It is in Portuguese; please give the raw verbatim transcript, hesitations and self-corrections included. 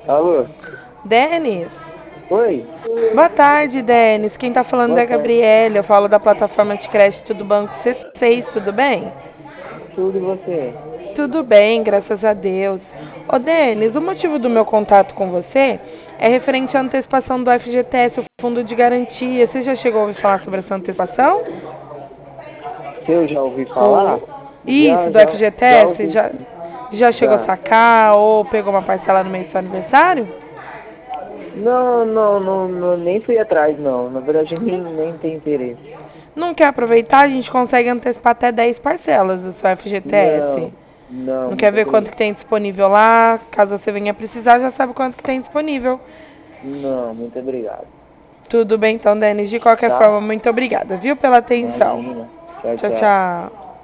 Alô? Denis? Oi? Boa tarde, Denis. Quem tá falando é Boa a tarde. Gabriela. Eu falo da plataforma de crédito do Banco C seis, tudo bem? Tudo e você? Tudo bem, graças a Deus. Ô, Denis, o motivo do meu contato com você é referente à antecipação do F G T S, o Fundo de Garantia. Você já chegou a ouvir falar sobre essa antecipação? Se eu já ouvi falar? O... Isso, Já, do já, já F G T S? ouvi Já, sim. já chegou a Já. sacar ou pegou uma parcela no mês do seu aniversário? Não, não, não, não, nem fui atrás, não. Na verdade, nem, nem tem interesse. Não quer aproveitar? A gente consegue antecipar até dez parcelas do seu F G T S. Não, não, Não quer muito ver quanto obrigado. que tem disponível lá? Caso você venha precisar, já sabe quanto que tem disponível. Não, muito obrigado. Tudo bem então, Denis. De qualquer Tá? forma, muito obrigada, viu, pela atenção. Imagina. Tchau, Tchau, tchau. tchau.